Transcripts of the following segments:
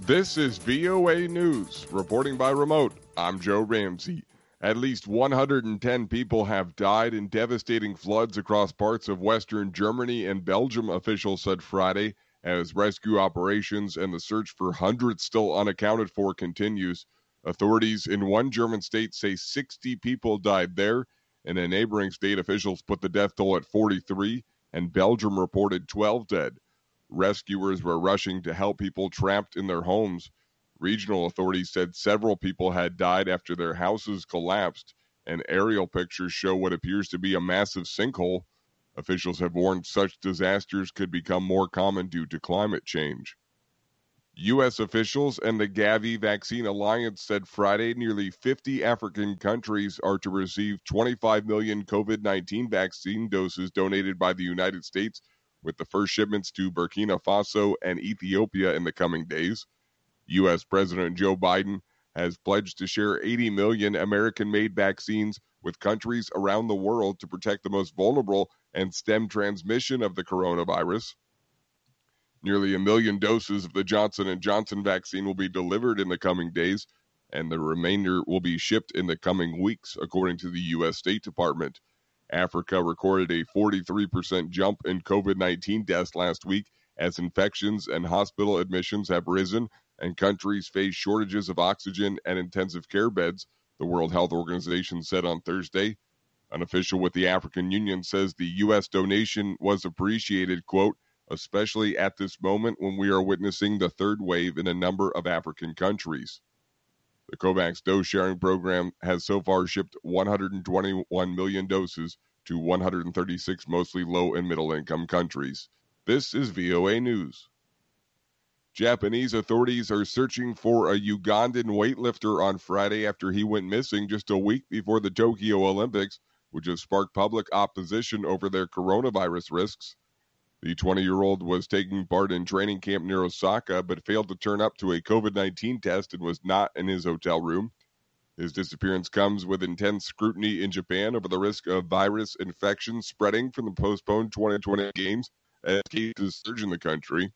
This is VOA News. Reporting by remote, I'm Joe Ramsey. At least 110 people have died in devastating floods across parts of western Germany and Belgium, officials said Friday, as rescue operations and the search for hundreds still unaccounted for continues. Authorities in one German state say 60 people died there. In a neighboring state, officials put the death toll at 43, and Belgium reported 12 dead. Rescuers were rushing to help people trapped in their homes. Regional authorities said several people had died after their houses collapsed, and aerial pictures show what appears to be a massive sinkhole. Officials have warned such disasters could become more common due to climate change. U.S. officials and the Gavi Vaccine Alliance said Friday nearly 50 African countries are to receive 25 million COVID-19 vaccine doses donated by the United States, with the first shipments to Burkina Faso and Ethiopia in the coming days. U.S. President Joe Biden has pledged to share 80 million American-made vaccines with countries around the world to protect the most vulnerable and stem transmission of the coronavirus. Nearly 1 million doses of the Johnson & Johnson vaccine will be delivered in the coming days, and the remainder will be shipped in the coming weeks, according to the U.S. State Department. Africa recorded a 43% jump in COVID-19 deaths last week as infections and hospital admissions have risen and countries face shortages of oxygen and intensive care beds, the World Health Organization said on Thursday. An official with the African Union says the U.S. donation was appreciated, quote, especially at this moment when we are witnessing the third wave in a number of African countries. The COVAX dose sharing program has so far shipped 121 million doses to 136 mostly low and middle income countries. This is VOA News. Japanese authorities are searching for a Ugandan weightlifter on Friday after he went missing just a week before the Tokyo Olympics, which has sparked public opposition over their coronavirus risks. The 20-year-old was taking part in training camp near Osaka, but failed to turn up to a COVID-19 test and was not in his hotel room. His disappearance comes with intense scrutiny in Japan over the risk of virus infection spreading from the postponed 2020 games as cases surge in the country.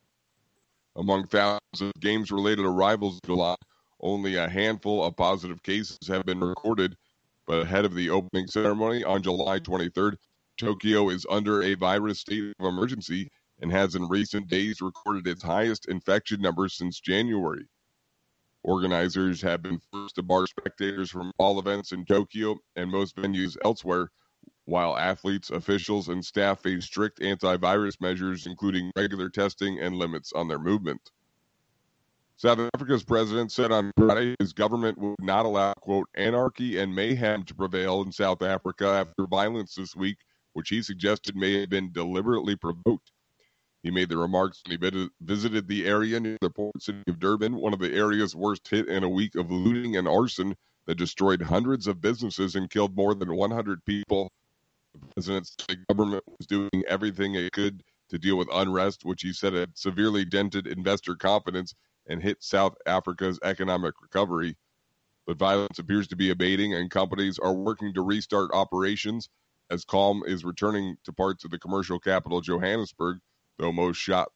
Among thousands of games-related arrivals in July, only a handful of positive cases have been recorded, but ahead of the opening ceremony on July 23rd, Tokyo is under a virus state of emergency and has in recent days recorded its highest infection numbers since January. Organizers have been forced to bar spectators from all events in Tokyo and most venues elsewhere, while athletes, officials, and staff face strict antivirus measures, including regular testing and limits on their movement. South Africa's president said on Friday his government would not allow, quote, anarchy and mayhem to prevail in South Africa after violence this week, which he suggested may have been deliberately provoked. He made the remarks when he visited the area near the port city of Durban, one of the areas worst hit in a week of looting and arson that destroyed hundreds of businesses and killed more than 100 people. The president said the government was doing everything it could to deal with unrest, which he said had severely dented investor confidence and hit South Africa's economic recovery. But violence appears to be abating, and companies are working to restart operations as calm is returning to parts of the commercial capital, Johannesburg, though most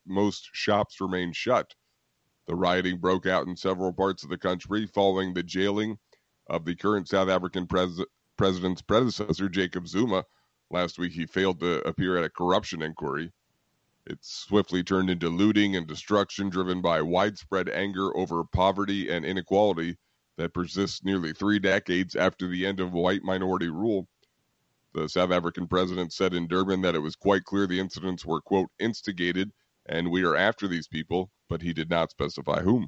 shops remain shut. The rioting broke out in several parts of the country following the jailing of the current South African president's predecessor, Jacob Zuma. Last week, he failed to appear at a corruption inquiry. It swiftly turned into looting and destruction driven by widespread anger over poverty and inequality that persists nearly 3 decades after the end of white minority rule. The South African president said in Durban that it was quite clear the incidents were, quote, instigated, and we are after these people, but he did not specify whom.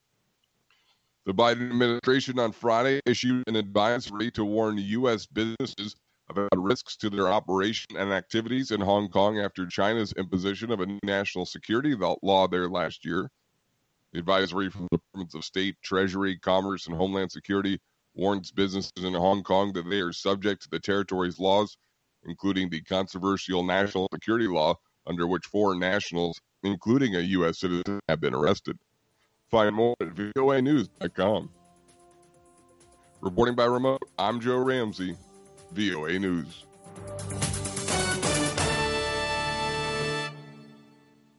The Biden administration on Friday issued an advisory to warn U.S. businesses about risks to their operation and activities in Hong Kong after China's imposition of a new national security law there last year. The advisory from the Departments of State, Treasury, Commerce, and Homeland Security warns businesses in Hong Kong that they are subject to the territory's laws, including the controversial national security law under which foreign nationals, including a U.S. citizen, have been arrested. Find more at voanews.com. Reporting by remote, I'm Joe Ramsey, VOA News.